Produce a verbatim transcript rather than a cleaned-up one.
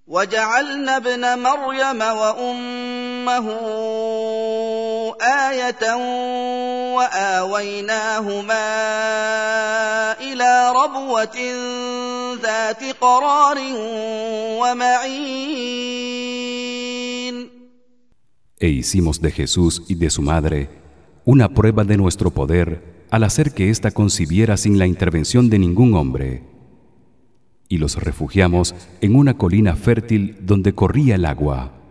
وجعلنا ابن مريم وأمه آية وآويناهما إلى ربوة ذات قرار ومعين. E hicimos de Jesús y de su madre una prueba de nuestro poder al hacer que ésta concibiera sin la intervención de ningún hombre, y los refugiamos en una colina fértil donde corría el agua.